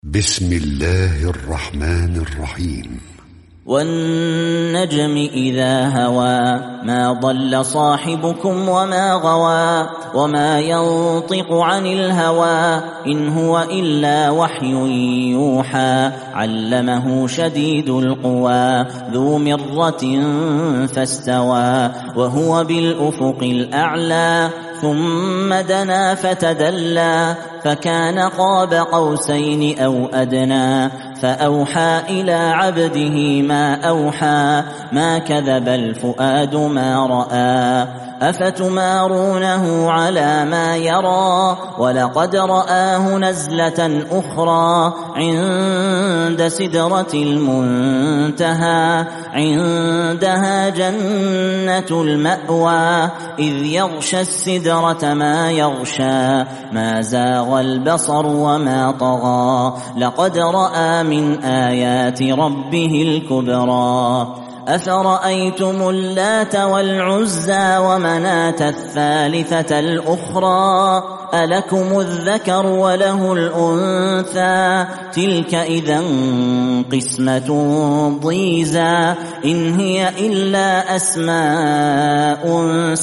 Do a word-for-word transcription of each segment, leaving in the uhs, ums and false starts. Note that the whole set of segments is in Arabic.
بسم الله الرحمن الرحيم. والنجم إذا هوى ما ضل صاحبكم وما غوى وما ينطق عن الهوى إن هو إلا وحي يوحى علمه شديد القوى ذو مرة فاستوى وهو بالأفق الأعلى ثم دنا فتدلى فكان قاب قوسين أو أدنى فأوحى إلى عبده ما أوحى ما كذب الفؤاد ما رأى أفتمارونه على ما يرى ولقد رآه نزلة أخرى عند سدرة المنتهى عندها جنة المأوى إذ يغشى السدرة ما يغشى ما زاغ البصر وما طغى لقد رأى من آيات ربه الكبرى أفرأيتم اللات والعزى ومناة الثالثة الأخرى ألكم الذكر وله الأنثى تلك إذا قسمة ضيزى إن هي إلا أسماء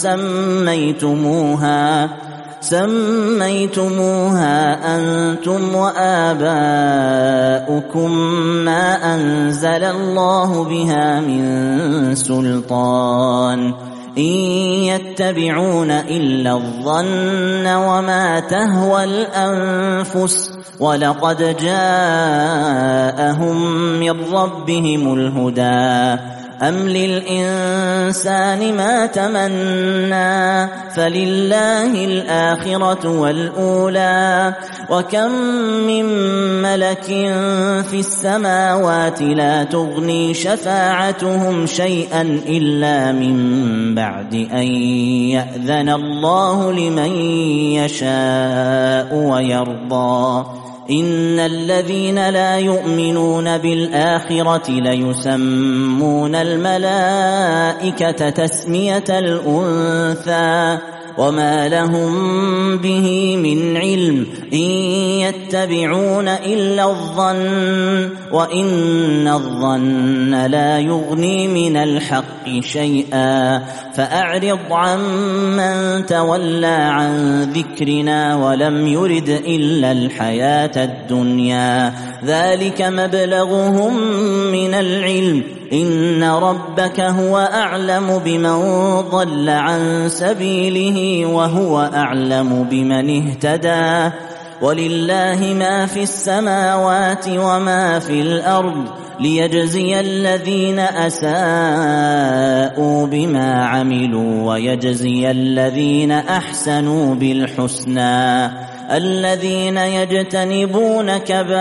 سميتموها سميتموها أنتم وآباؤكم ما أنزل الله بها من سلطان إن يتبعون إلا الظن وما تهوى الأنفس ولقد جاءهم من ربهم الهدى أم للإنسان ما تمنى فلله الآخرة والأولى وكم من ملك في السماوات لا تغني شفاعتهم شيئا إلا من بعد أن يأذن الله لمن يشاء ويرضى إن الذين لا يؤمنون بالآخرة ليسمون الملائكة تسمية الأنثى وما لهم به من علم إن يتبعون إلا الظن وإن الظن لا يغني من الحق شيئا فأعرض عمن تولى عن ذكرنا ولم يرد إلا الحياة الدنيا ذلك مبلغهم من العلم إن ربك هو أعلم بمن ضل عن سبيله وهو أعلم بمن اهتدى ولله ما في السماوات وما في الأرض ليجزي الذين أساءوا بما عملوا ويجزي الذين أحسنوا بالحسنى الذين يجتنبون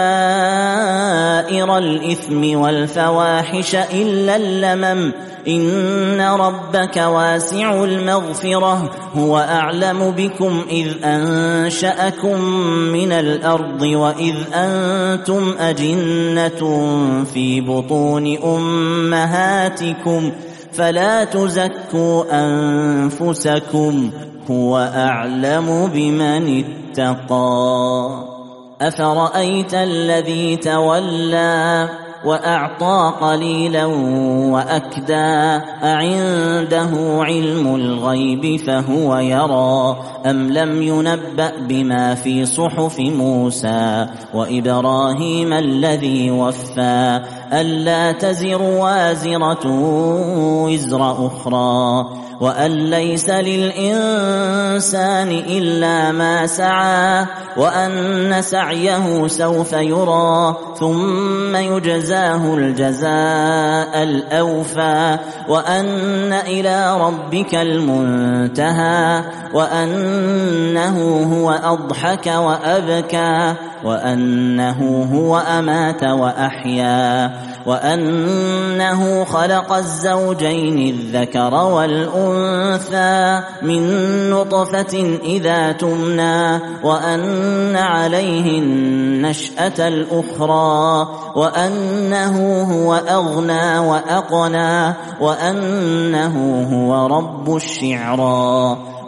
كبائر الإثم والفواحش إلا اللمم إن ربك واسع المغفرة هو أعلم بكم إذ أنشأكم من الأرض وإذ أنتم أجنة في بطون أمهاتكم فلا تزكوا أنفسكم هو أعلم بمن اتقى أفرأيت الذي تولى وأعطى قليلا وأكدى أعنده علم الغيب فهو يرى أم لم ينبأ بما في صحف موسى وإبراهيم الذي وفى ألا تزر وازرة وزر أخرى وأن ليس للإنسان إلا ما سعى وأن سعيه سوف يرى ثم يجزاه الجزاء الأوفى وأن إلى ربك المنتهى وأنه هو أضحك وأبكى وأنه هو أمات وأحيا وأنه خلق الزوجين الذكر والأنثى من نطفة إذا تمنى وأن عليه النشأة الأخرى وأنه هو أغنى وأقنى وأنه هو رب الشعرى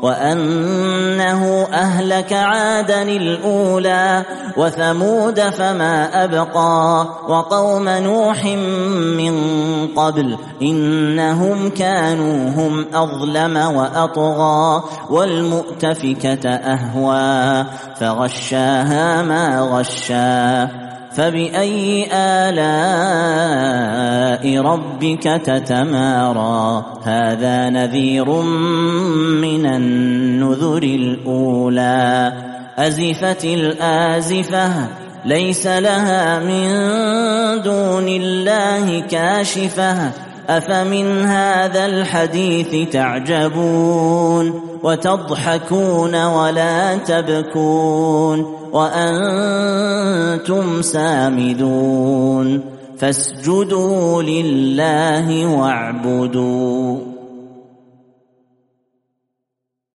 وأنه أهلك عادا الأولى وثمود فما أبقى وقوم نوح من قبل إنهم كانوا هم أظلم وأطغى والمؤتفكة أهوى فغشاها ما غشا فبأي آلاء ربك تتمارى هذا نذير من النذر الأولى أزفت الآزفة ليس لها من دون الله كاشفة أفمن هذا الحديث تعجبون وتضحكون ولا تبكون وأنتم سامدون فاسجدوا لله واعبدوا